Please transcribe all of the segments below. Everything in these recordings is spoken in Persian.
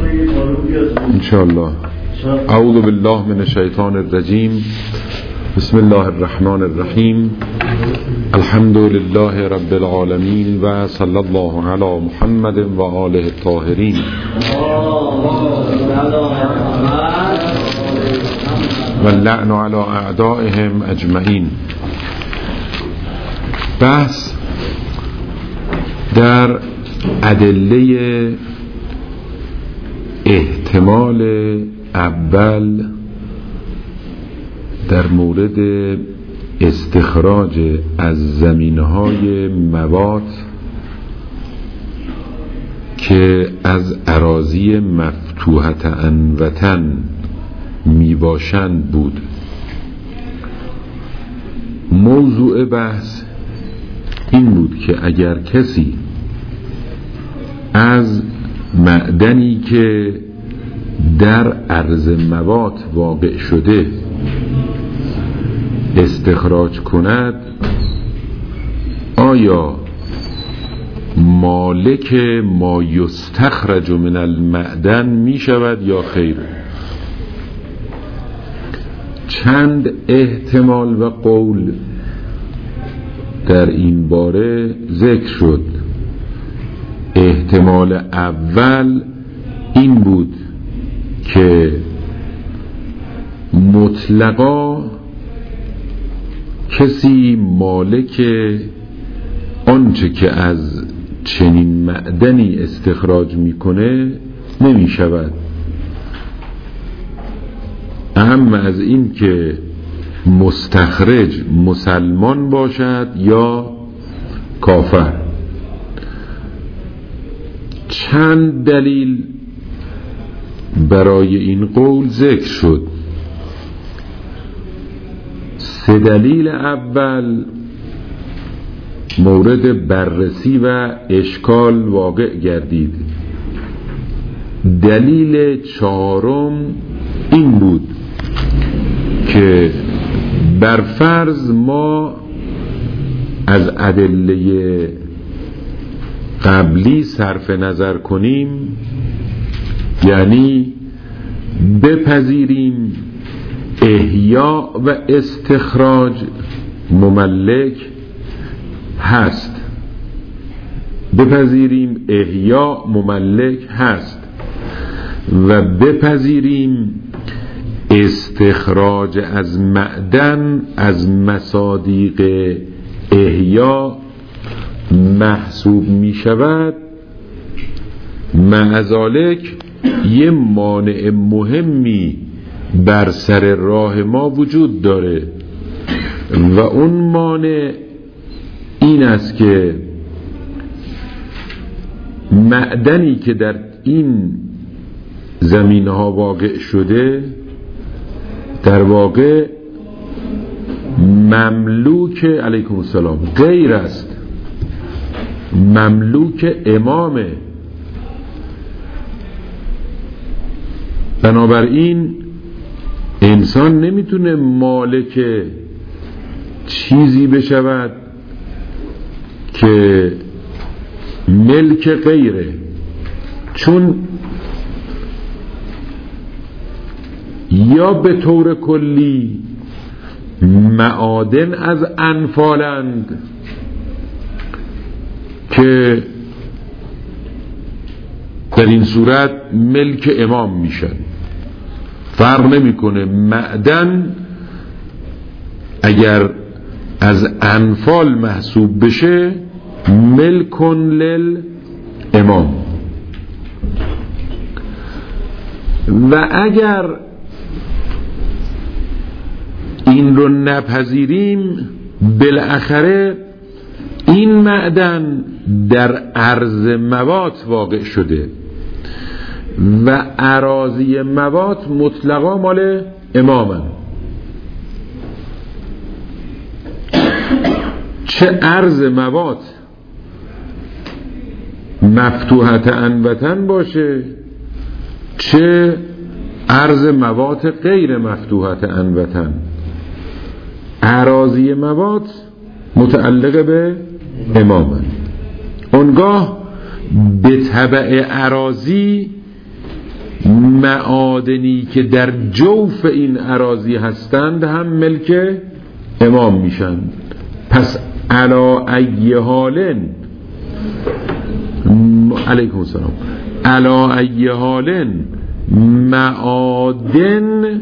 انشاءالله. اعوذ بالله من الشیطان الرجیم. بسم الله الرحمن الرحیم. الحمد لله رب العالمین و صلی الله علی محمد و آله الطاهرین. و اللعن علی اعدائهم اجمعین. بحث در ادله احتمال اول در مورد استخراج از زمینهای مواد که از اراضی مفتوحة وطن می باشند بود. موضوع بحث این بود که اگر کسی از معدنی که در عرض مواد واقع شده استخراج کند، آیا مالک ما یستخرج من المعدن می شود یا خیر؟ چند احتمال و قول در این باره ذکر شد. احتمال اول این بود که مطلقا کسی مالک آنچه که از چنین معدنی استخراج میکنه نمی شود، اما از این که مستخرج مسلمان باشد یا کافر. چند دلیل برای این قول ذکر شد. 3 دلیل اول مورد بررسی و اشکال واقع گردید. دلیل 4 این بود که برفرض ما از ادله قبلی صرف نظر کنیم، یعنی بپذیریم احیا و استخراج مملک هست، بپذیریم احیا مملک هست و بپذیریم استخراج از معدن از مصادیق احیا محسوب می شود، مع ذالک یه مانع مهمی بر سر راه ما وجود داره و اون مانع این است که معدنی که در این زمینه ها واقع شده در واقع مملوک علیکم السلام غیر است، مملوک امامه. بنابراین انسان نمیتونه مالک چیزی بشود که ملک غیره، چون یا به طور کلی معادن از انفالند که در این صورت ملک امام میشن. فرق نمیکنه معدن اگر از انفال محسوب بشه ملکن لل امام، و اگر این رو نپذیریم بالاخره این معدن در عرض مواد واقع شده و اراضی مواد مطلقا مال امامن. چه عرض مواد مفتوحة وطن باشه، چه عرض مواد غیر مفتوحة وطن، اراضی مواد متعلق به امامن. اونگاه به تبع اراضی معادنی که در جوف این اراضی هستند هم ملک امام میشن. پس علا ای حالن، علیکم السلام، علا ای حالن معادن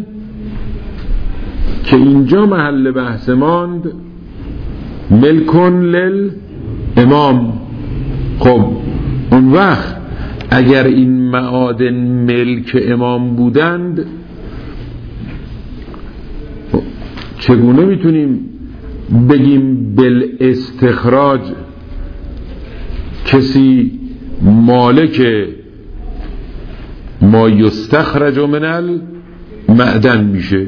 که اینجا محل بحث ماند ملکن للامام. خب اون وقت اگر این معادن ملک امام بودند چگونه میتونیم بگیم بالاستخراج کسی مالک ما یستخرج من المعدن میشه؟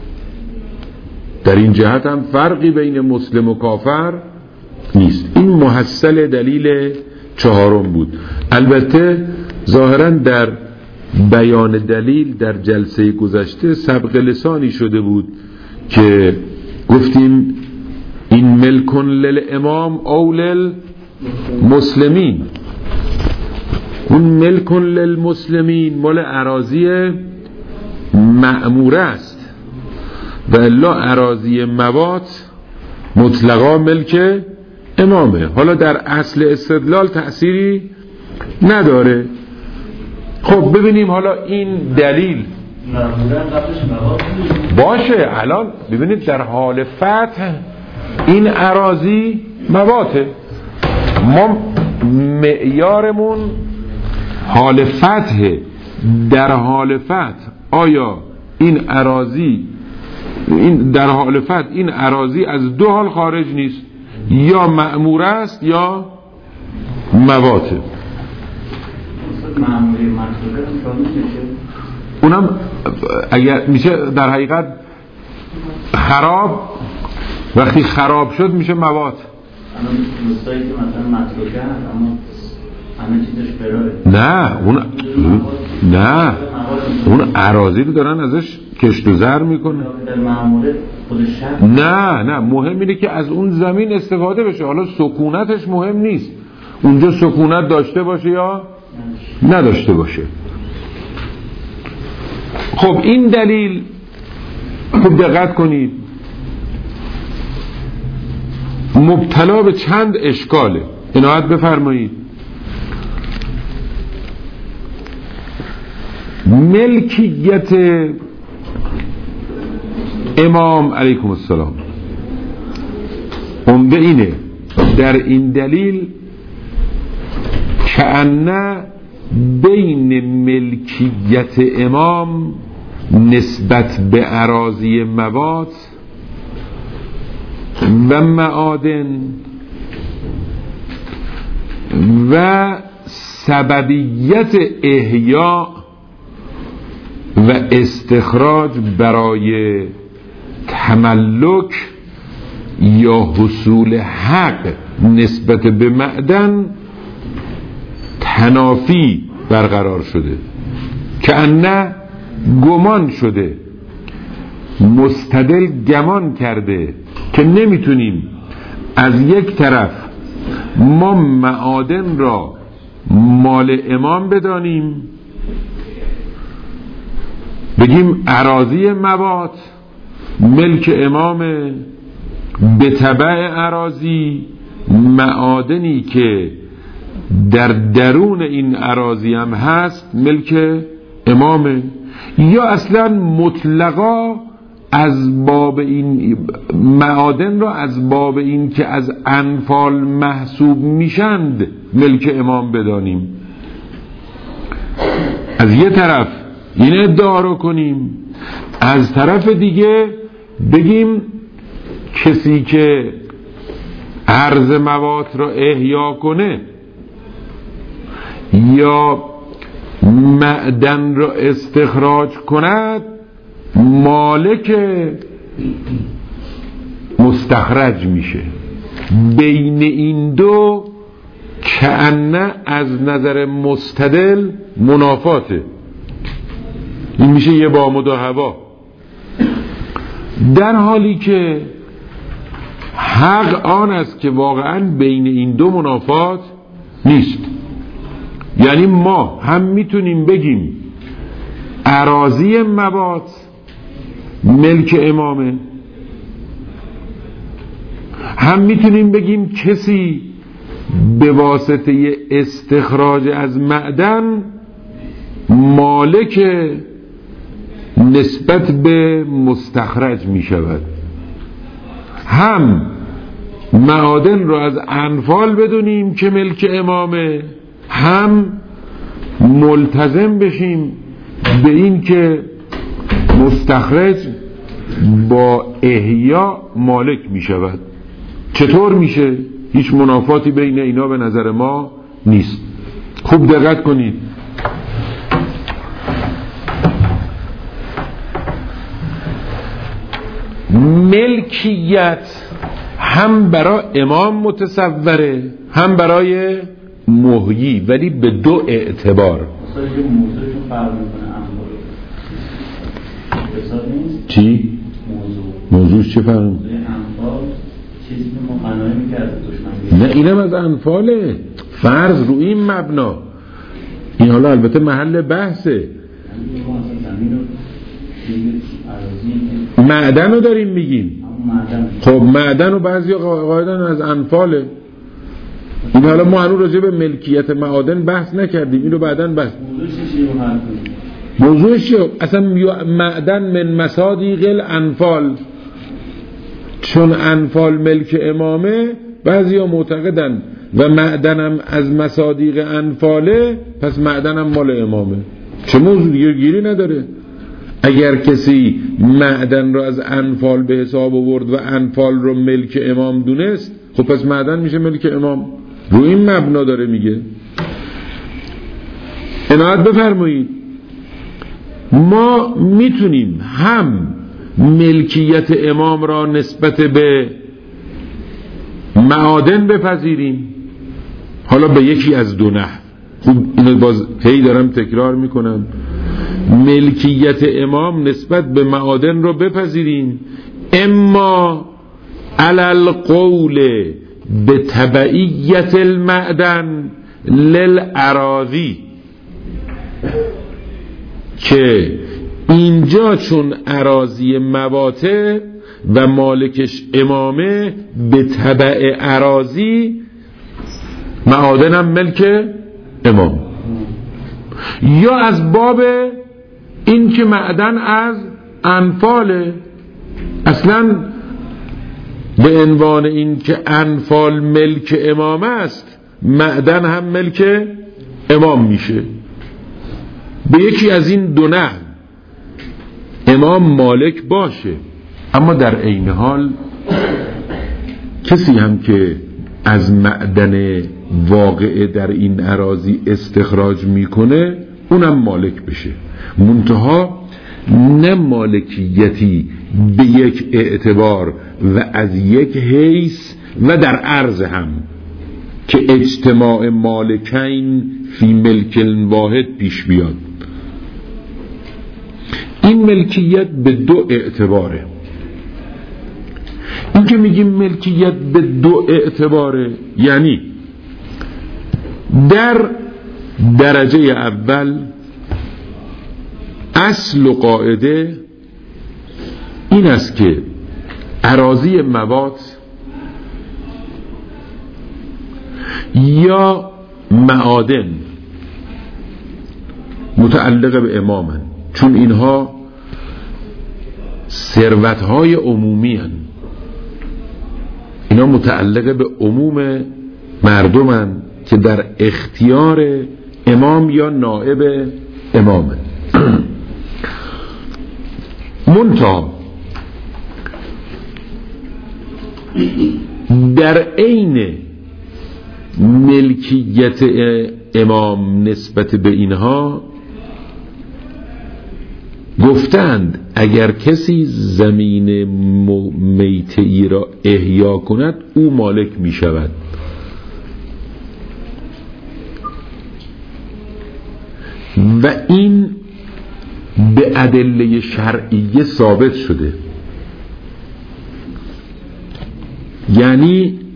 در این جهت هم فرقی بین مسلم و کافر نیست. این محصل دلیل چهارم بود. البته ظاهرا در بیان دلیل در جلسه گذشته سبق لسانی شده بود که گفتیم این ملکن للامام او للمسلمین. اون ملکن للمسلمین مال اراضی مأموره است و الا اراضی موات مطلقا ملک امامه. حالا در اصل استدلال تأثیری نداره. خب ببینیم حالا این دلیل باشه. الان ببینید در حال فتح این اراضی مواته، ما معیارمون حال فتح. در حال فتح آیا این اراضی در حال فتح این اراضی از دو حال خارج نیست، یا مأمور است یا مواته. اونم اگر میشه در حقیقت خراب، وقتی خراب شد میشه موات. دوستایی که مثلا متروکه هست اما همه چیزش برای نه اون اراضی رو دارن ازش کشت و زر میکنن. نه مهم اینه که از اون زمین استفاده بشه. حالا سکونتش مهم نیست، اونجا سکونت داشته باشه یا نداشته باشه. خب این دلیل خوب دقت کنید مبتلا به چند اشکاله، عنایت بفرمایید. ملکیت امام علیکم السلام عمده اینه در این دلیل کأن بین ملکیت امام نسبت به اراضی موات و معادن و سببیت احیا و استخراج برای تملک یا حصول حق نسبت به معدن تنافی برقرار شده، که نه گمان شده، مستدل گمان کرده که نمیتونیم از یک طرف ما معادن را مال امام بدانیم، بگیم اراضی موات ملک امام، به تبع اراضی معادنی که در درون این اراضی هم هست ملک امامه، یا اصلا مطلقا از باب این معادن را از باب این که از انفال محسوب میشند ملک امام بدانیم. از یه طرف این ادعا رو کنیم، از طرف دیگه بگیم کسی که ارز موات را احیا کنه یا معدن را استخراج کند مالک مستخرج میشه. بین این دو کأنه از نظر مستدل منافاته. این میشه یه بامد و هوا، در حالی که حق آن است که واقعا بین این دو منافات نیست. یعنی ما هم میتونیم بگیم اراضی مبات ملک امامه، هم میتونیم بگیم کسی به واسطه استخراج از معدن مالک نسبت به مستخرج می شود. هم معادن رو از انفال بدونیم که ملک امامه، هم ملتزم بشیم به این که مستخرج با احیا مالک می شود. چطور میشه؟ هیچ منافاتی بین اینا به نظر ما نیست. خوب دقت کنید. ملکیت هم برای امام متصوره هم برای محیی، ولی به دو اعتبار. چی؟ موضوعش چه فرق؟ نه اینم از انفاله، فرض رو این مبنا. این حالا البته محل بحثه. معدن رو داریم میگیم. خب معدن رو بعضی قاعدن از انفاله. این حالا ما هنوز راجع به ملکیت معادن بحث نکردیم، این رو بعدن بحث. موضوعش چیه؟ اصلا معدن من مصادیق الانفال، چون انفال ملک امامه بعضی ها معتقدن و معدنم از مصادیق انفاله، پس معدنم مال امامه. چه موضوع دیگه گیری نداره. اگر کسی معدن رو از انفال به حساب آورد و انفال رو ملک امام دونست، خب پس معدن میشه ملک امام. رو این مبنا داره میگه. عنایت بفرمایید. ما میتونیم هم ملکیت امام را نسبت به معادن بپذیریم، حالا به یکی از دو نحو. خوب اینو باز هی دارم تکرار میکنم. ملکیت امام نسبت به معادن رو بپذیریم، اما علل قول به تبعیت المعدن للأراضی، که اینجا چون اراضی مواته و مالکش امامه، به تبع اراضی معادن هم ملک امام. یا از باب این که معدن از انفاله، اصلا به عنوان این که انفال ملک امام است، معدن هم ملک امام میشه. به یکی از این دو نحو امام مالک باشه، اما در عین حال کسی هم که از معدن واقع در این اراضی استخراج میکنه اونم مالک بشه، منتها نه مالکیتی به یک اعتبار و از یک حیث و در عرض هم که اجتماع مالکین فی ملک واحد پیش بیاد. این ملکیت به دو اعتباره. این که میگیم ملکیت به دو اعتباره، یعنی در درجه اول اصل و قاعده این است که اراضی موات یا معادن متعلق به امامن، چون اینها ثروت‌های عمومی هن. اینا متعلق به عموم مردمن که در اختیار امام یا نائب امامن. منتها در عین ملکیت امام نسبت به اینها گفتند اگر کسی زمین میته‌ای را احیا کند او مالک می شود. و این به ادله شرعیه ثابت شده. یعنی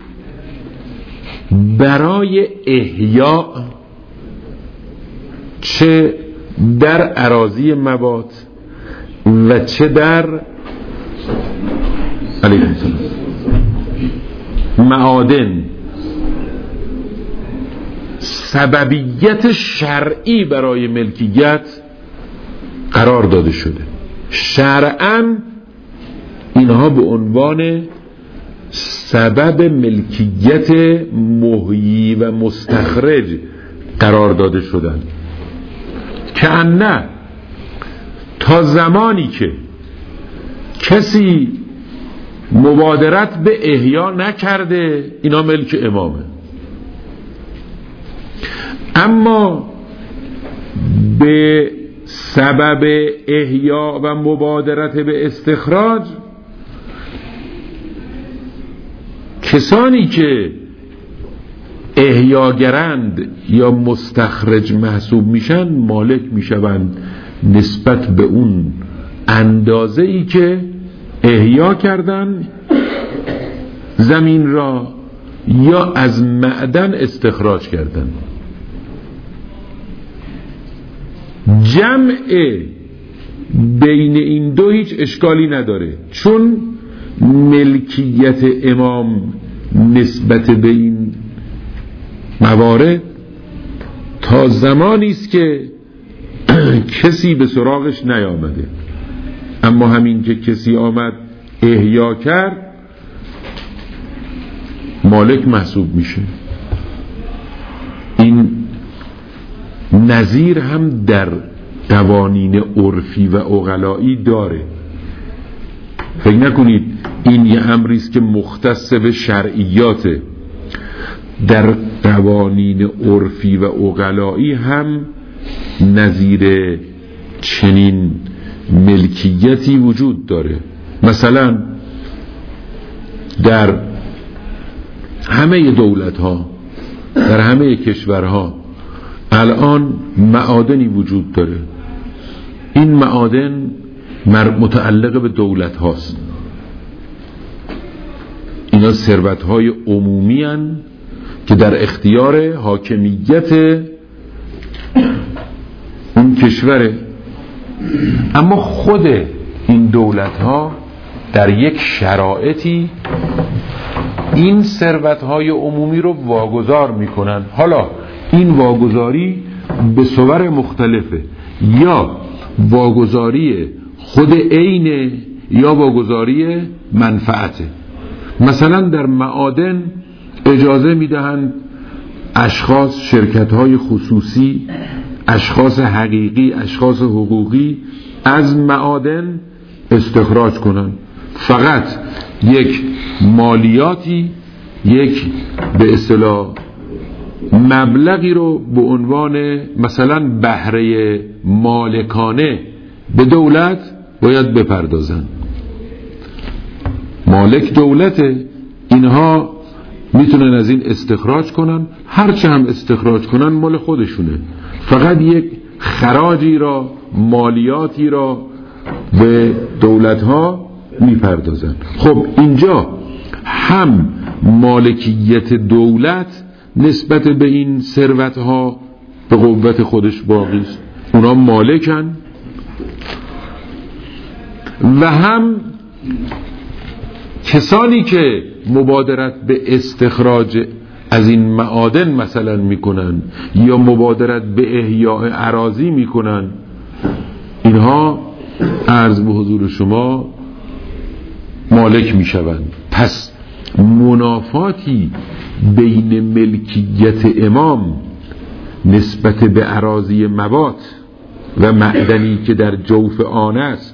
برای احیا چه در اراضی مواد و چه در علیکم السلام معادن سببیت شرعی برای ملکیت قرار داده شده. شرعاً اینها به عنوان سبب ملکیت محیی و مستخرج قرار داده شدن که نه تا زمانی که کسی مبادرت به احیا نکرده اینا ملک امامه، اما به سبب احیا و مبادرت به استخراج کسانی که احیاگرند یا مستخرج محسوب میشن مالک میشوند نسبت به اون اندازه ای که احیا کردن زمین را یا از معدن استخراج کردن. جمع بین این دو هیچ اشکالی نداره، چون ملکیت امام نسبت به این موارد تا زمانی است که کسی به سراغش نیامده، اما همین که کسی آمد احیا کرد مالک محسوب میشه. این نظیر هم در قوانین عرفی و عقلایی داره. فکر نکنید این یه امری است که مختص به شرعیاته. در قوانین عرفی و عقلایی هم نظیر چنین ملکیتی وجود داره. مثلا در همه دولت‌ها، در همه کشورها الان معادنی وجود داره. این معادن متعلق به دولت هاست. اینا ثروت های عمومی هن که در اختیار حاکمیت اون کشوره، اما خود این دولت ها در یک شرایطی این ثروت های عمومی رو واگذار میکنن. حالا این واگذاری به صور مختلفه، یا واگذاری خود عینه یا واگذاری منفعته. مثلا در معادن اجازه میدهند اشخاص، شرکت‌های خصوصی، اشخاص حقیقی، اشخاص حقوقی از معادن استخراج کنند. فقط یک مالیاتی، یک به اصطلاح مبلغی رو به عنوان مثلا بهره مالکانه به دولت باید بپردازن. مالک دولته، اینها میتونن از این استخراج کنن، هرچه هم استخراج کنن مال خودشونه، فقط یک خراجی را، مالیاتی را به دولتها میپردازن. خب اینجا هم مالکیت دولت نسبت به این ثروتها به قوت خودش باقی است، اونا مالکن، و هم کسانی که مبادرت به استخراج از این معادن مثلا میکنن یا مبادرت به احیاء اراضی میکنن، اینها عرض به حضور شما مالک میشوند. پس منافاتی بین ملکیت امام نسبت به اراضی مواد و معدنی که در جوف آن است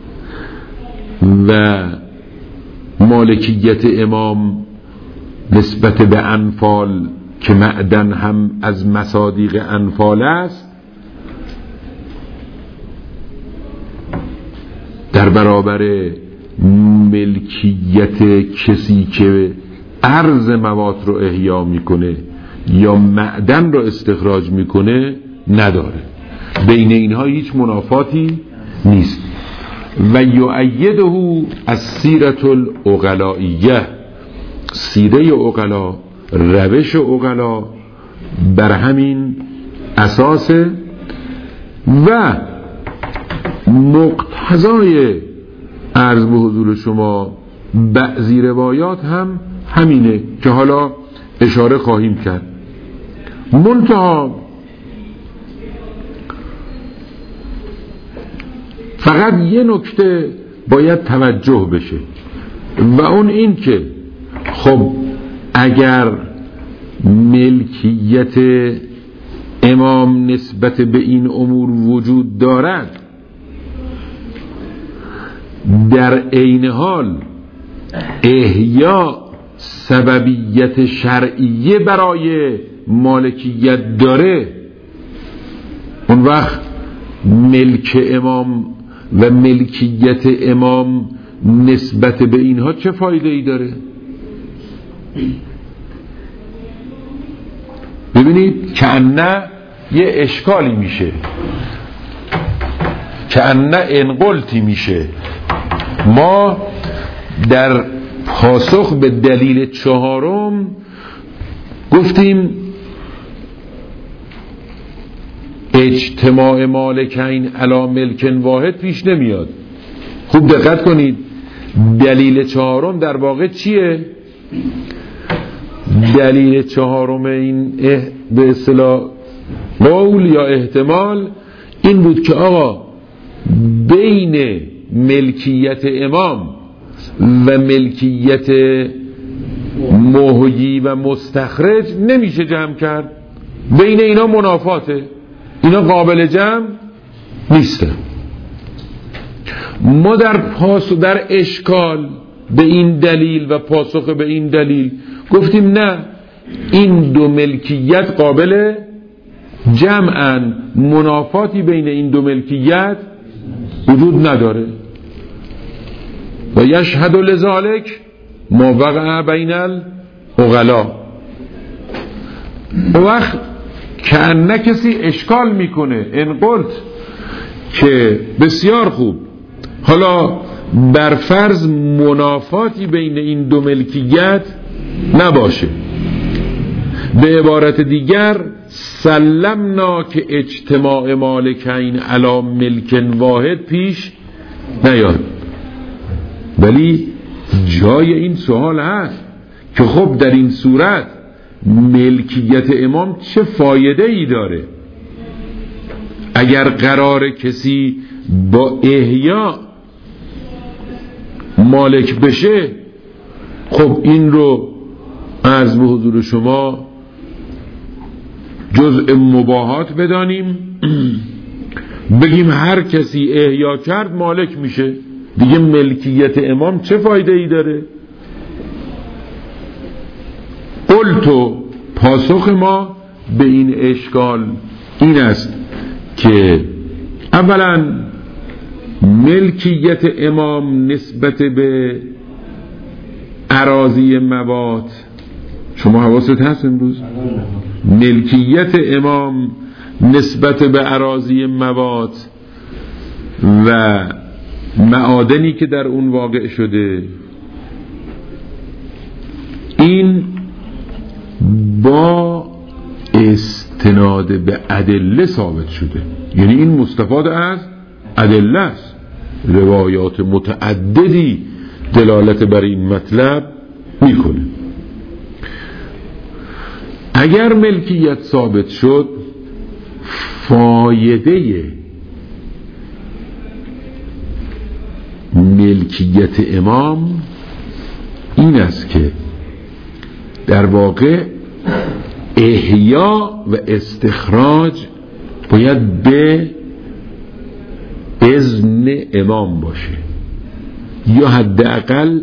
و مالکیت امام نسبت به انفال که معدن هم از مصادیق انفال است، در برابر ملکیت کسی که ارز مواد رو احیا میکنه یا معدن رو استخراج میکنه نداره. بین اینها هیچ منافاتی نیست. و یؤیده از سیرت العقلائیه، سیره عقلا، روش عقلا بر همین اساس و مقتضای عرض به حضور شما بعضی روایات هم همینه که حالا اشاره خواهیم کرد. منتها فقط یه نکته باید توجه بشه و اون این که خب اگر ملکیت امام نسبت به این امور وجود دارد، در عین حال احیا سببیت شرعیه برای مالکیت داره، اون وقت ملک امام و ملکیت امام نسبت به اینها چه فایده ای داره؟ ببینید کأنه یه اشکالی میشه، کأنه انقلتی میشه. ما در پاسخ به دلیل 4 گفتیم اجتماع مالکین علی ملک واحد پیش نمیاد. خوب دقت کنید، دلیل 4 در واقع چیه؟ دلیل 4 این به اصطلاح قول یا احتمال این بود که آقا بین ملکیت امام و ملکیت محیی و مستخرج نمیشه جمع کرد، بین اینا منافاته، اینا قابل جمع نیسته. ما در اشکال به این دلیل و پاسخ به این دلیل گفتیم نه، این دو ملکیت قابل جمعن، منافاتی بین این دو ملکیت وجود نداره. و یشهد لذالک ما وقع بین العقلا. وقت کأنه کسی اشکال میکنه انقلت که بسیار خوب، حالا بر فرض منافاتی بین این دو ملکیت نباشه، به عبارت دیگر سلمنا که اجتماع مالکین علی ملک واحد پیش نیاد. ولی جای این سوال هست که خب در این صورت ملکیت امام چه فایده ای داره؟ اگر قرار کسی با احیا مالک بشه، خب این رو عرض به حضور شما جزء مباحات بدانیم، بگیم هر کسی احیا کرد مالک میشه، دیگه ملکیت امام چه فایده ای داره؟ قلتو، پاسخ ما به این اشکال این است که اولا ملکیت امام نسبت به اراضی مواد، شما حواست هست امروز؟ ملکیت امام نسبت به اراضی مواد و معادنی که در اون واقع شده، این با استناد به ادله ثابت شده. یعنی این مستفاد از ادله است، روایات متعددی دلالت بر این مطلب میکنه. اگر ملکیت ثابت شد، فایده ملکیت امام این است که در واقع احیا و استخراج باید به اذن امام باشه، یا حداقل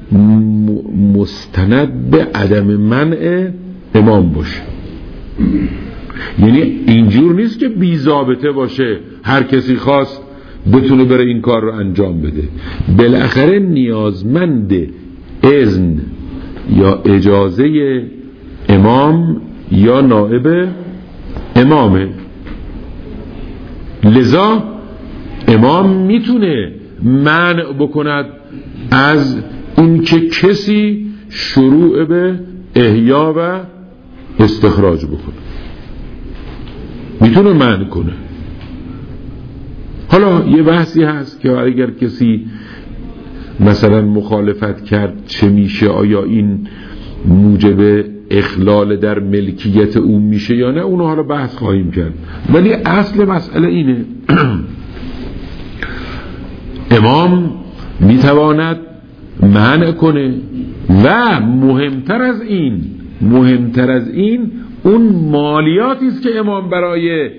مستند به عدم منع امام باشه. یعنی اینجور نیست که بی ضابطه باشه، هر کسی خواست بتونه بره این کار رو انجام بده. بالاخره نیازمند اذن یا اجازه امام یا نائب امامه. لذا امام میتونه منع بکند از این که کسی شروع به احیا و استخراج بکنه، میتونه منع کنه. حالا یه بحثی هست که اگر کسی مثلا مخالفت کرد چه میشه، آیا این موجب اخلال در ملکیت اون میشه یا نه، اونو حالا بحث خواهیم کرد. ولی اصل مسئله اینه امام میتواند منع کنه و مهمتر از این اون مالیاتی است که امام برای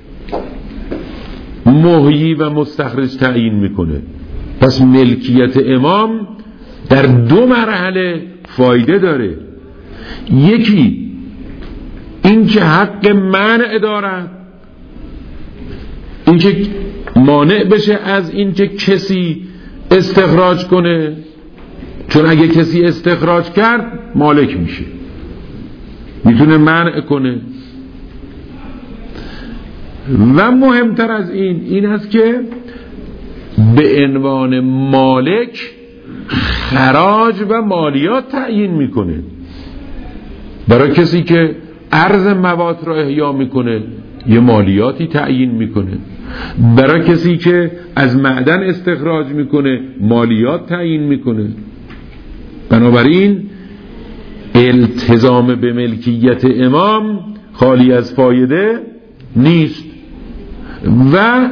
محیی و مستخرج تعیین میکنه. پس ملکیت امام در دو مرحله فایده داره. یکی این که حق منع دارد، این که مانع بشه از این که کسی استخراج کنه، چون اگه کسی استخراج کرد مالک میشه، میتونه منع کنه. و مهمتر از این است که به عنوان مالک خراج و مالیات تعیین میکنه. برای کسی که ارز مواد را احیا میکنه یه مالیاتی تعیین میکنه، برای کسی که از معدن استخراج میکنه مالیات تعیین میکنه. بنابراین التزام به ملکیت امام خالی از فایده نیست. و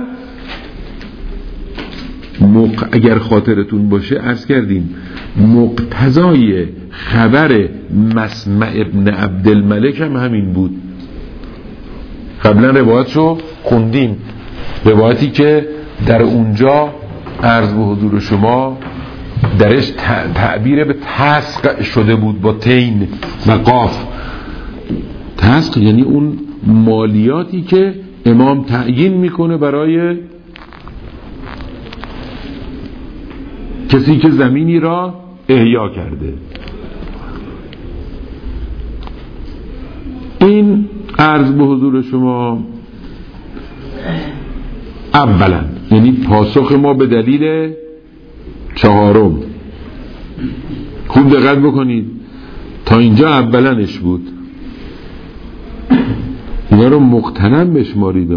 اگر خاطرتون باشه عرض کردیم مقتضای خبر مسمع ابن عبدالملک هم همین بود. قبلا روایتشو خوندیم، روایتی که در اونجا عرض به حضور شما درش تعبیر به تسق شده بود با تین و قاف. تسق یعنی اون مالیاتی که امام تعیین میکنه برای کسی که زمینی را احیا کرده. این عرض به حضور شما اولا، یعنی پاسخ ما به دلیل چهارم. خوب دقت بکنید، تا اینجا اولنش بود، اینا رو مقتنم بشمارید.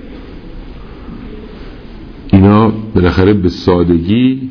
اینا بالاخره به سادگی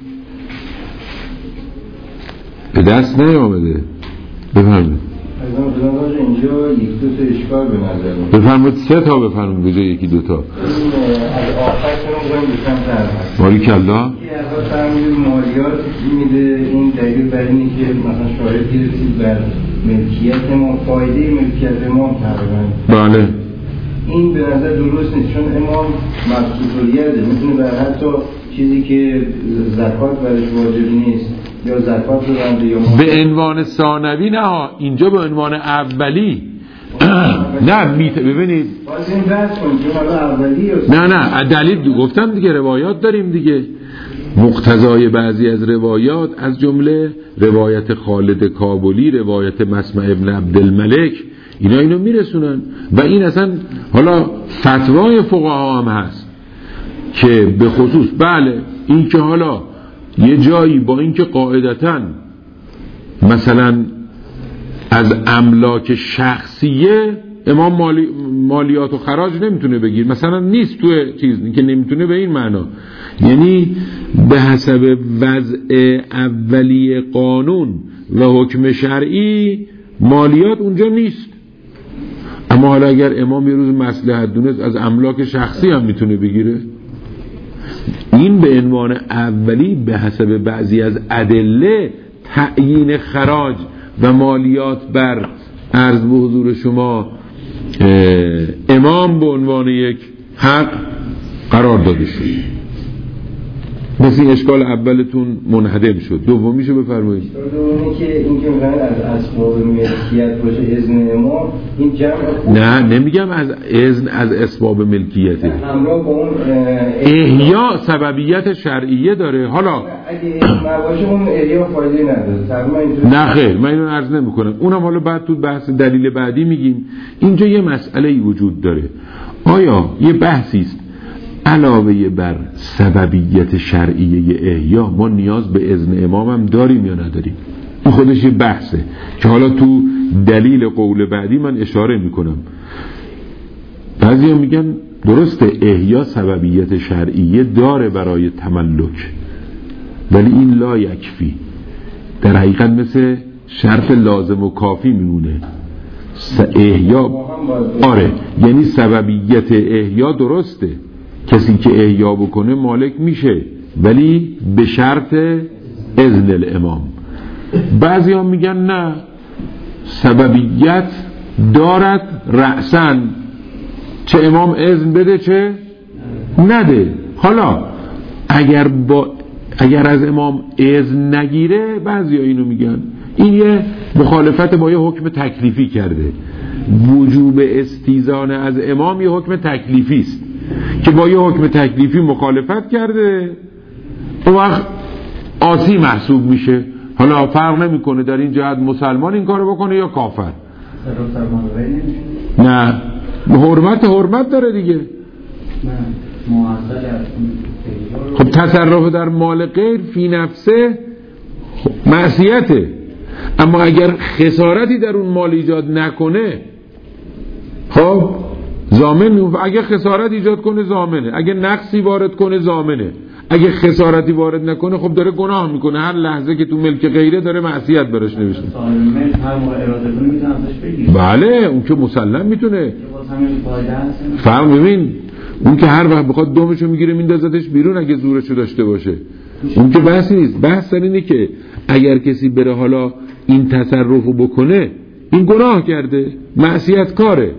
به دست نیامده. بفرمایید. اینجا یک دو تا اشکال به نظر میاد. بفرمایید. سه تا بفرمایید به جای یکی دو تا. از آخر شما میگم در باریک الله. یه اول فرمودید مالیات میده. این دلیل بر اینه که مثلا شاهد گرفتید بر ملکیت ما، فایده ملکیت امام تقریبا. بله. این به نظر درست نیست، چون امام مبسوطیته، میتونه بر حتی چیزی که زکات برش واجب نیست یا زکات رو بنده یا به عنوان ثانوی نه ها، اینجا به عنوان اولی. نه ببینید باز این بحث کنیم که حالا اولی نه دلیل گفتم دیگه، روایات داریم دیگه. مقتضای بعضی از روایات از جمله روایت خالد کابلی، روایت مسمع ابن عبدالملک، اینو میرسونن. و این اصلا حالا فتوای فقها هم هست که به خصوص بله این که حالا یه جایی با این که قاعدتاً مثلا از املاک شخصیه امام مالیات و خراج نمیتونه بگیر، مثلا نیست توی چیز که نمیتونه به این معنا، یعنی به حسب وضع اولی قانون و حکم شرعی مالیات اونجا نیست. اما حالا اگر امام یه روز مصلحت دونست از املاک شخصی هم میتونه بگیره. این به عنوان اولی به حسب بعضی از ادله تعیین خراج و مالیات بر عرض به حضور شما امام به عنوان یک حق قرار داده شد. مثل این اشکال اولتون منهدم شد. دومیشو بفرمایید. دومی که این که میگن از اسباب ملکیت باشه اذن امام، این جمع نه نمیگم از اذن از اسباب ملکیته، همراه با اون احیا سببیت شرعیه داره. حالا اگه نباشه اون احیا فایده نداره. نه خیر، من اینو عرض نمی‌کنم، اونم حالا بعد تو بحث دلیل بعدی میگیم. اینجا یه مسئله‌ای وجود داره. آیا یه بحثی است علاوه بر سببیت شرعیه احیا ما نیاز به اذن امام هم داریم یا نداریم؟ این خودش یه بحثه که حالا تو دلیل قول بعدی من اشاره میکنم. بعضی هم میگن درسته احیا سببیت شرعیه داره برای تملک، ولی این لا یکفی، در حقیقت مثل شرط لازم و کافی میمونه. احیا آره، یعنی سببیت احیا درسته، کسی که احیا بکنه مالک میشه، ولی به شرط اذن الامام. بعضی هم میگن نه، سببیت دارد رأساً، چه امام اذن بده چه نده. حالا اگر از امام اذن نگیره، بعضی ها اینو میگن این یه مخالفت با یه حکم تکلیفی کرده. وجوب استیزان از امام یه حکم تکلیفی است که با یه حکم تکلیفی مخالفت کرده، اون وقت عاصی محسوب میشه. حالا فرق نمیکنه در این جهت مسلمان این کارو بکنه یا کافر. نه، حرمت داره دیگه. خب تصرف در مال غیر فی نفسه معصیته، اما اگر خسارتی در اون مال ایجاد نکنه، خب ضامن. اگر خسارت ایجاد کنه ضامنه، اگر نقصی وارد کنه ضامنه، اگر خسارتی وارد نکنه خب داره گناه میکنه. هر لحظه که تو ملک غیره داره معصیت براش نوشته. بله، اون که مسلم میتونه. فهم ببین، اون که هر وقت بخواد دومشو میگیره میندازتش بیرون اگه زورشو داشته باشه، اون که بحث نیست. بحث اینه که اگر کسی بره حالا این تصرفو بکنه، این گناه کرده، معصیت کاره.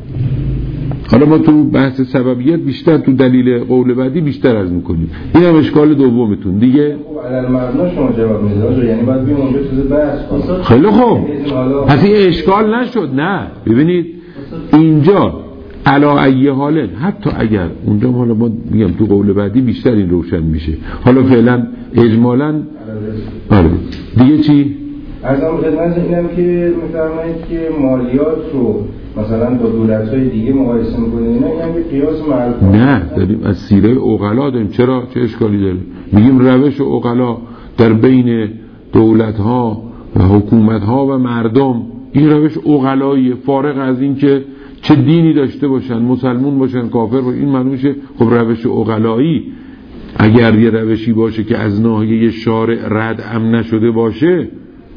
حالا ما تو بحث سببیت بیشتر، تو دلیل قول بعدی بیشتر عرض میکنیم. این هم اشکال دومتون دیگه. علل مبنا شما جواب میدید، یعنی باید بیم اونجا تو بحث کنیم. خیلی خوب، پس این اشکال نشد. نه ببینید اینجا علا ای حاله، حتی اگر اونجا حالا ما میگم تو قول بعدی بیشتر این روشن میشه. حالا فعلا اجمالا آره دیگه چی؟ از اون خدمت اینم که میفرمایید که مالیات رو مثلا با دولت‌های دیگه مقایسه می‌کنید، اینا یعنی قیاس معروف. نه، داریم از سیره عقلا داریم. چرا؟ چه اشکالی داره؟ میگیم روش عقلا در بین دولت‌ها و حکومت‌ها و مردم، این روش عقلاییه، فارغ از این که چه دینی داشته باشن، مسلمون باشن، کافر باشن. این معنی میشه خب روش عقلایی. اگر یه روشی باشه که از ناحیه شارع رد ام نشده باشه،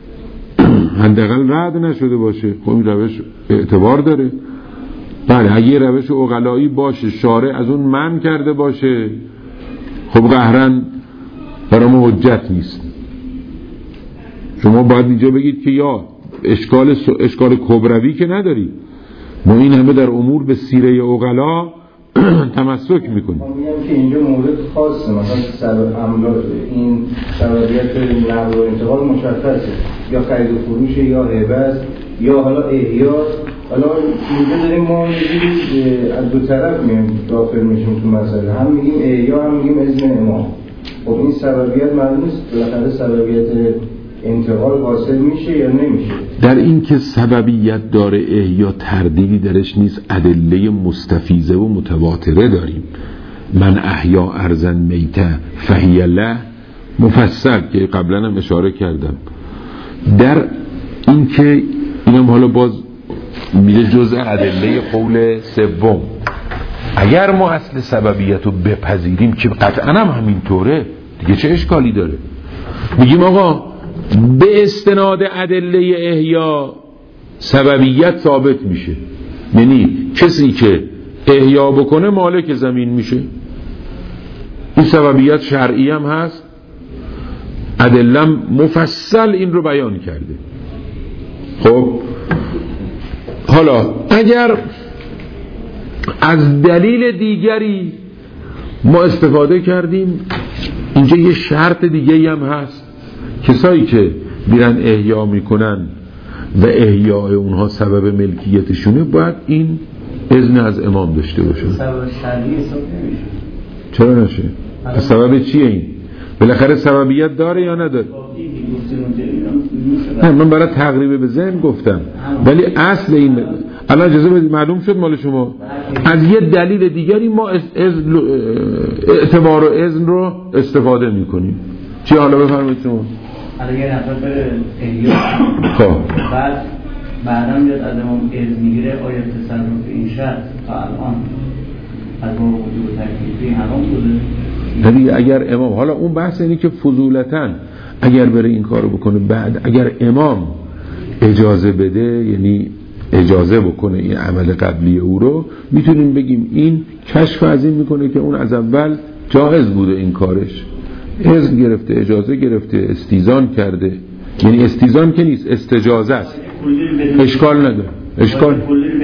حداقل رد نشده باشه، خب این روش اعتبار داره. بله، اگه روش عقلایی باشه، شارع از اون منع کرده باشه، خب قهرن برای ما حجت نیست. شما باید اینجا بگید که یا اشکال کبروی که نداری، ما این همه در امور به سیره عقلا تمسک میکنیم. ما میگم که اینجا مورد خاصه، مثلا این سببیت نقل و انتقال مشخصه، یا خرید و فروش، یا هبه، یا حالا احیا. حالا اینجا داریم ما از دو طرف میگیم داخل میشیم تو مسئله، هم میگیم احیا، هم میگیم اذن امام. خب این سببیت معلوم نیست بالاخره سببیت انتقال حاصل میشه یا نمیشه. در این که سببیت داره احیا تردیدی درش نیست، ادله مستفیضه و متواتره داریم. من احیا ارضا میته فهی له، مفصل که قبلا هم اشاره کردم. در این که اینم حالا باز میره جزء ادله قول سوم. اگر ما اصل سببیت رو بپذیریم که قطعا هم همینطوره، دیگه چه اشکالی داره؟ میگیم آقا به استناد ادله احیا سببیت ثابت میشه، یعنی کسی که احیا بکنه مالک زمین میشه. این سببیت شرعی هم هست، ادله مفصل این رو بیان کرده. خب حالا اگر از دلیل دیگری ما استفاده کردیم، اینجا یه شرط دیگه هم هست. کسایی که میرن احیا میکنن و احیاء اونها سبب ملکیتشونه، باید این اذن از امام داشته باشه. سبب شرعی حساب نمیشه. چرا نشه؟ سبب چیه این؟ بالاخره سببیت داره یا نداره؟ نه، من برای تقریب به ذهن گفتم، ولی اصل این الان اجازه بدید معلوم شد مال شما. از یه دلیل دیگری ما اعتبار و اذن رو استفاده میکنیم. چی حالا بفرمایید شما؟ حالا یه نفر بره احیا، خب بعد بعدا میاد از امام اذن میگیره، آیا تصرف این شخص تا الان از با وجود تکلیفی حرام بوده؟ دیگه اگر امام، حالا اون بحث اینه که فضولتاً اگر بره این کارو بکنه، بعد اگر امام اجازه بده، یعنی اجازه بکنه این عمل قبلی او رو، میتونیم بگیم این کشف از این میکنه که اون از اول جائز بوده این کارش، اذن گرفته، اجازه گرفته، استیزان کرده. یعنی استیزان که نیست، استجازه است، اشکال نداره. اشکال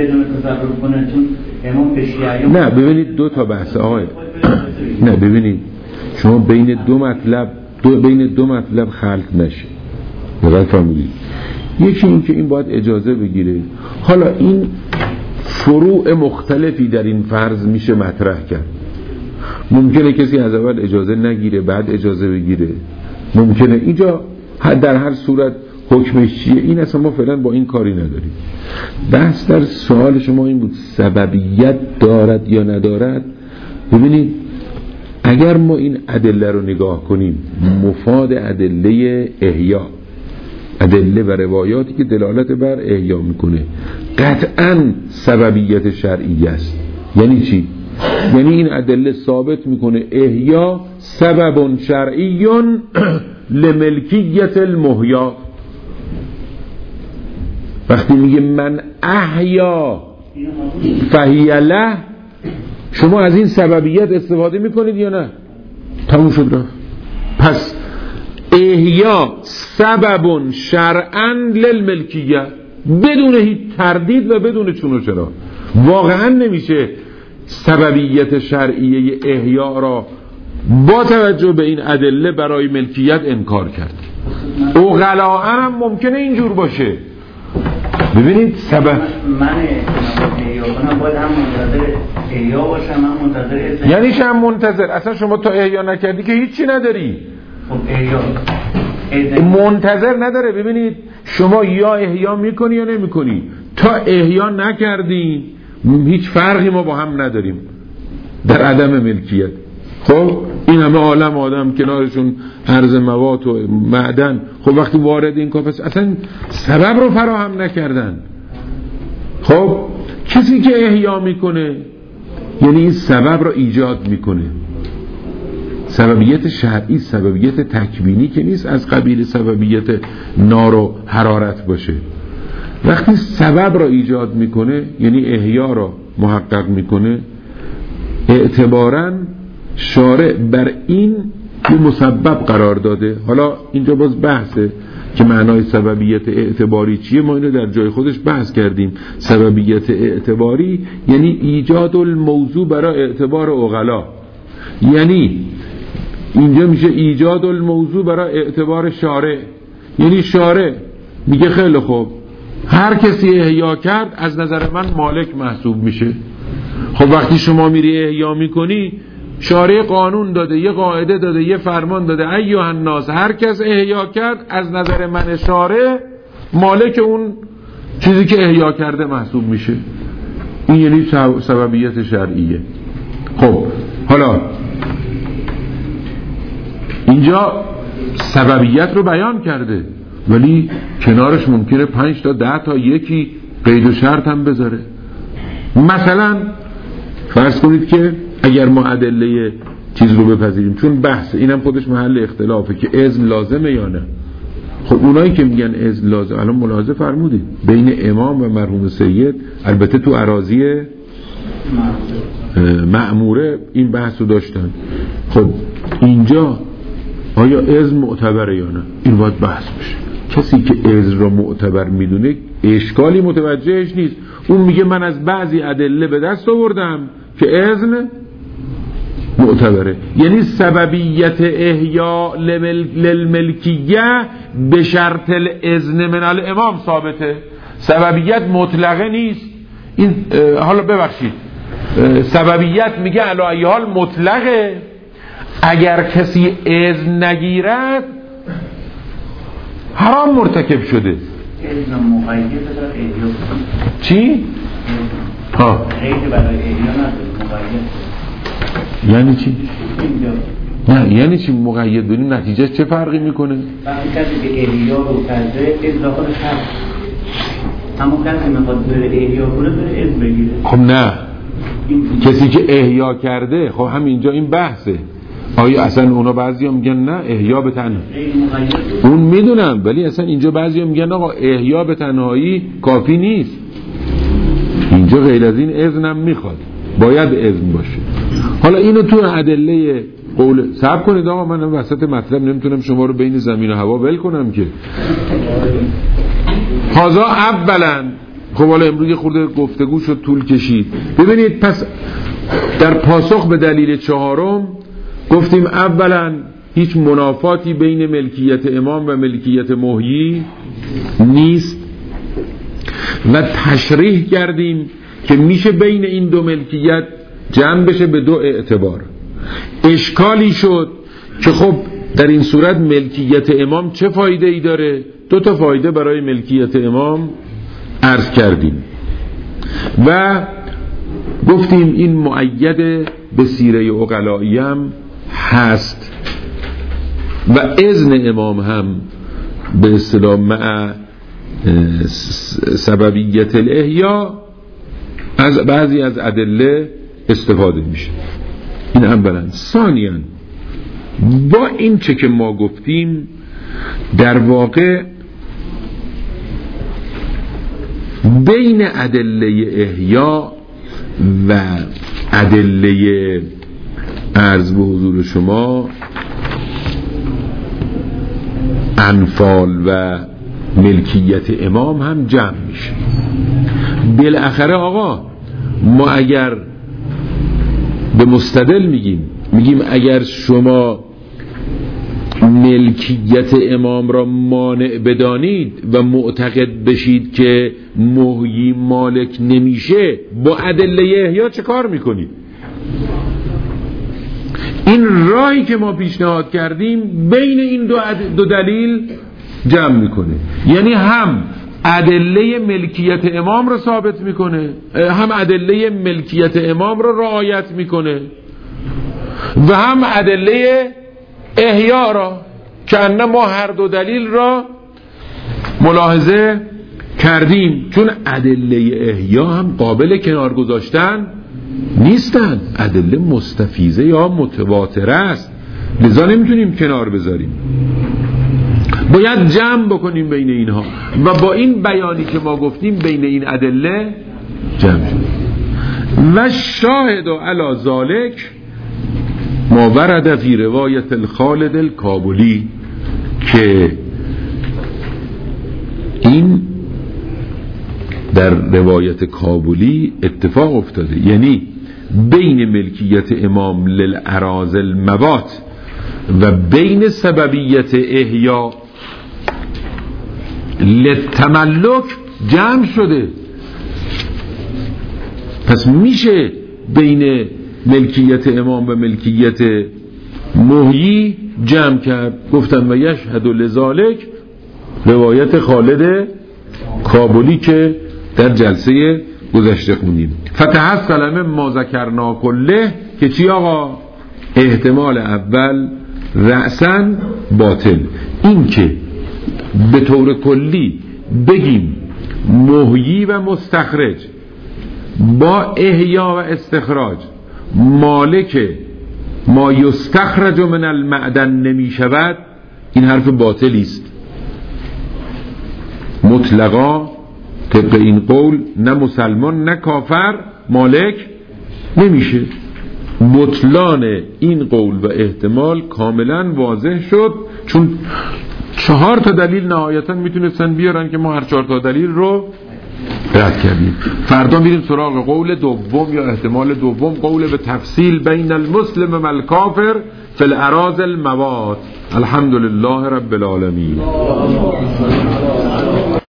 نه. ببینید دو تا بحث آقای نه، ببینید شما بین دو مطلب خلط نشه. دقیق فرمودید. یکی این که این باید اجازه بگیره. حالا این فروع مختلفی در این فرض میشه مطرح کرد. ممکنه کسی از اول اجازه نگیره بعد اجازه بگیره، ممکنه اینجا در هر صورت حکمش چیه این اصلا ما فعلا با این کاری نداریم. بحث در سوال شما این بود سببیت دارد یا ندارد. ببینید اگر ما این ادله رو نگاه کنیم، مفاد ادله احیا، ادله و روایاتی که دلالت بر احیا میکنه، قطعاً سببیت شرعی است. یعنی چی؟ یعنی این ادله ثابت میکنه احیا سبب شرعی لملکیت المحیا. وقتی میگه من احیا فهی له، شما از این سببیت استفاده میکنید یا نه؟ تموم شد رفت. پس احیا سبب شرعا للملکیه، بدون هیچ تردید و بدون چون و چرا. واقعا نمیشه سببیت شرعیه احیا را با توجه به این ادله برای ملکیت انکار کرد. عقلاء هم ممکنه اینجور باشه. ببینید سبب من احیا کنم باید هم منتظر احیا باشم، هم منتظر یعنی هم منتظر. اصلا شما تا احیا نکردی که هیچی نداری. خب احیا منتظر نداره. ببینید شما یا احیا میکنی یا نمیکنی. تا احیا نکردی هیچ فرقی ما با هم نداریم در عدم ملکیت. خب این همه عالم آدم کنارشون ارز مواد و معدن، خب وقتی وارد این کافه اصلا سبب رو فراهم نکردن. خب کسی که احیا میکنه یعنی این سبب رو ایجاد میکنه. سببیت شرعی، سببیت تکوینی که نیست از قبیل سببیت نار و حرارت باشه. وقتی سبب را ایجاد میکنه یعنی احیا را محقق میکنه، اعتباراً شارع بر این مسبب قرار داده. حالا اینجا باز بحثه که معنای سببیت اعتباری چیه. ما اینو در جای خودش بحث کردیم. سببیت اعتباری یعنی ایجاد الموضوع برای اعتبار عقلا، یعنی اینجا میشه ایجاد الموضوع برای اعتبار شارع. یعنی شارع میگه خیلی خوب هر کسی احیا کرد از نظر من مالک محسوب میشه. خب وقتی شما میری احیا میکنی، شارع قانون داده، یه قاعده داده، یه فرمان داده، ایها الناس هر کس احیا کرد از نظر من شارع مالک اون چیزی که احیا کرده محسوب میشه. این یعنی سببیت شرعیه. خب حالا اینجا سببیت رو بیان کرده، ولی کنارش ممکنه 5 تا 10 تا یکی قید و شرط هم بذاره. مثلا فرض کنید که اگر ما ادله چیز رو بپذیریم، چون بحث اینم خودش محل اختلافه که اذن لازمه یا نه. خب اونایی که میگن اذن لازم، الان ملاحظه فرمودید بین امام و مرحوم سید، البته تو اراضی مأموره این بحث رو داشتن. خب اینجا آیا اذن معتبره یا نه؟ این باید بحث بشه. کسی که اذن رو معتبر میدونه اشکالی متوجهش نیست. اون میگه من از بعضی ادله به دست آوردم که اذن معتبره، یعنی سببیت احیا للملکیه به شرط الاذن من الامام ثابته. سببیت مطلقه نیست. این حالا ببخشید سببیت میگه علی ای حال مطلقه. اگر کسی اذن نگیرد حرام مرتکب شده. اذن مقید برای احیا. چی؟ ها قید برای احیا نداره. یعنی چی؟ نه یعنی چی مقید بریم؟ نتیجه چه فرقی میکنه؟ وقتی کسی که احیا رو کرده این داخل شرط اما کسی میخواد بره احیا کنه بره اذن بگیره. خب نه، کسی که احیا کرده، خب همینجا این بحثه. آیا اصلا اونا بعضیا میگن نه احیا به تنهایی، اون میدونم، ولی اصلا اینجا بعضیا میگن آقا احیا به تنهایی کافی نیست، اینجا غیر از این اذنم میخواد، باید اذن باشه. حالا اینو تو ادله قول صبر کنید آقا، من وسط مطلب نمیتونم شما رو بین زمین و هوا ول کنم که. هذا اولا. خب حالا امروز خورده گفتگو شد، طول کشید. ببینید پس در پاسخ به دلیل چهارم گفتیم اولا هیچ منافاتی بین ملکیت امام و ملکیت محیی نیست و تشریح کردیم که میشه بین این دو ملکیت جمع بشه به دو اعتبار. اشکالی شد که خب در این صورت ملکیت امام چه فایده ای داره؟ دو تا فایده برای ملکیت امام عرض کردیم و گفتیم این مؤید به سیره عقلایی هم هست و اذن امام هم به اصطلاح مع سببیت الاحیا از بعضی از ادله استفاده میشه. این اولا. ثانیاً با این چه که ما گفتیم در واقع بین ادله احیا و ادله عرض به حضور شما انفال و ملکیت امام هم جمع میشه. بالاخره آقا ما اگر به مستدل میگیم اگر شما ملکیت امام را مانع بدانید و معتقد بشید که محیی مالک نمیشه، با ادله احیا چه کار میکنید؟ این راهی که ما پیشنهاد کردیم بین این دو دلیل جمع میکنه، یعنی هم ادله ملکیت امام را ثابت میکنه، هم ادله ملکیت امام را رعایت میکنه و هم ادله احیا را، که انه ما هر دو دلیل را ملاحظه کردیم. چون ادله احیا هم قابل کنار گذاشتن نیستن، ادله مستفیضه یا متواتره است، لذا نمیتونیم کنار بذاریم، باید جمع بکنیم بین اینها و با این بیانی که ما گفتیم بین این ادله جمع شد. و شاهد علی ذالک ما ورد فی روایت الخالد الکابلی، که این در روایت کابلی اتفاق افتاده، یعنی بین ملکیت امام للأراضی الموات و بین سببیت احیا للتملک جمع شده. پس میشه بین ملکیت امام و ملکیت محیی جمع کرد. گفتن و یشهد لذالک روایت خالد کابلی که در جلسه گذشته خوندیم. فتحصل من ما ذکرنا کله، که چی آقا؟ احتمال اول رأساً باطل، این که به طور کلی بگیم محیی و مستخرج با احیا و استخراج مالک ما یستخرج من المعدن نمی شود، این حرف باطلی است مطلقا. طبق این قول نه مسلمان نه کافر مالک نمیشه. بطلان این قول و احتمال کاملا واضح شد، چون 4 تا دلیل نهایتا میتونستن بیارن که ما هر 4 تا دلیل رو رد کردیم. فردا میریم سراغ قول دوم یا احتمال دوم، قول به تفصیل بین المسلم و الکافر فی الاراضی الموات. الحمدلله رب العالمین.